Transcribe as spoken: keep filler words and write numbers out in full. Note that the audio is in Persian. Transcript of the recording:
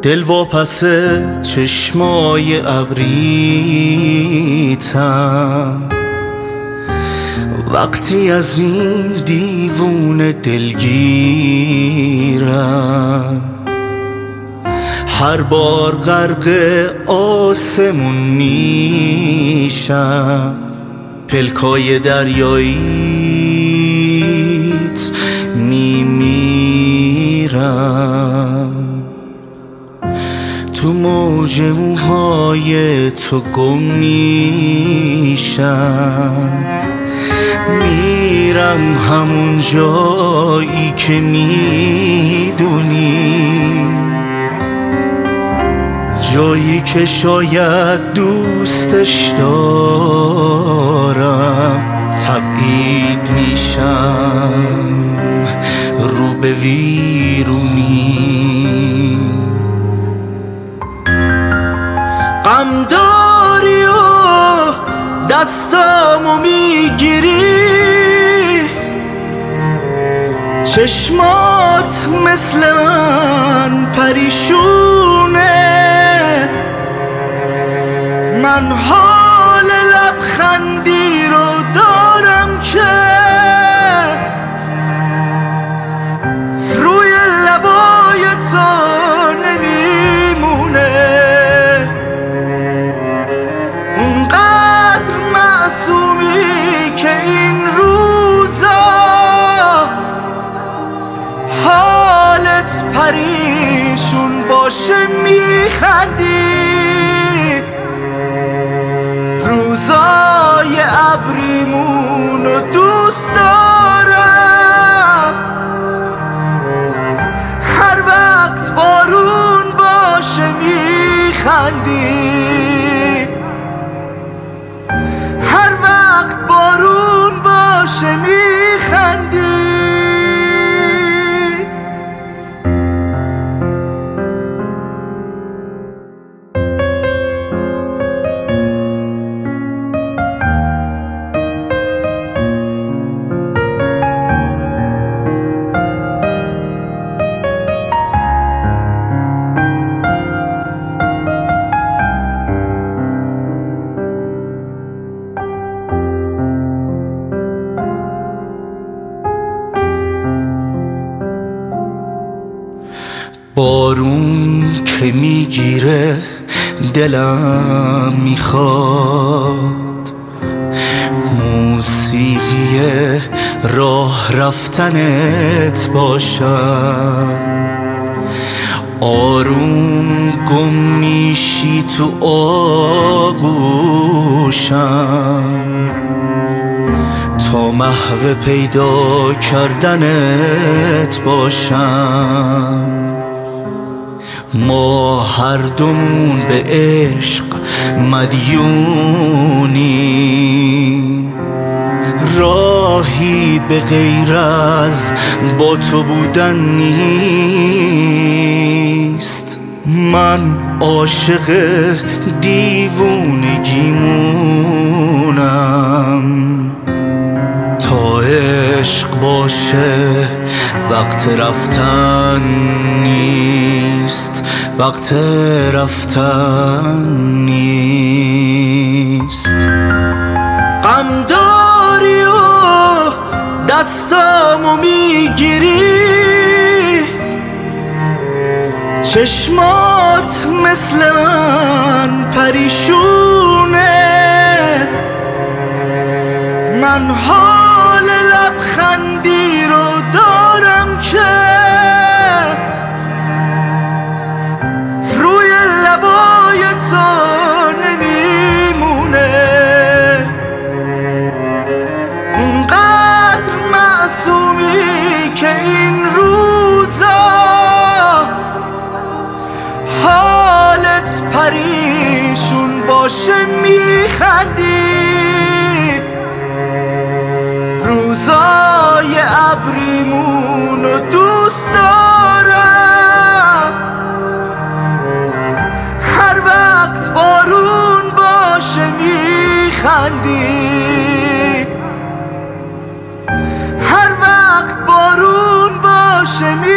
دل واپس چشمای ابریتم، وقتی از این دیوونه دلگیرم. هر بار غرق آسمون میشم، پلکای دریاییت میمیرم. تو موج موهای تو گم میشم، میرم همون جایی که میدونی، جایی که شاید دوستش دارم. تبعید میشم رو به ویرونی، غم داری و دستامو میگیری، چشمات مثل من پریشونه. من حال لبخندی رو دارم که روی لبای تو نمیمونه. اونقدر معصومی که این روزا حالت پریشون باشه میخندی. روزای ابریمونو دوست دارم، هر وقت بارون باشه میخندی، هر وقت بارون باشه میخندی. بارون که میگیره دلم میخواد، موسیقی راه رفتنت باشم. آروم گم میشی تو آغوشم، تا محو پیدا کردنت باشم. ما هر دومون به عشق مدیونیم، راهی به غیر از با تو بودن نیست. من عاشق دیوونگیمونم، تا عشق باشه وقت رفتن نیست، وقت رفتن نیست. غم داری و دستامو میگیری، چشمات مثل من پریشونه. من حال لبخندی رو دارم که روی لبای تو نمیمونه. اونقدر معصومی که این روزا حالت پریشون باشه میخندی. روزای ابریمونو دوست دارم، هر وقت بارون باشه میخندی، هر وقت بارون باشه میخندی.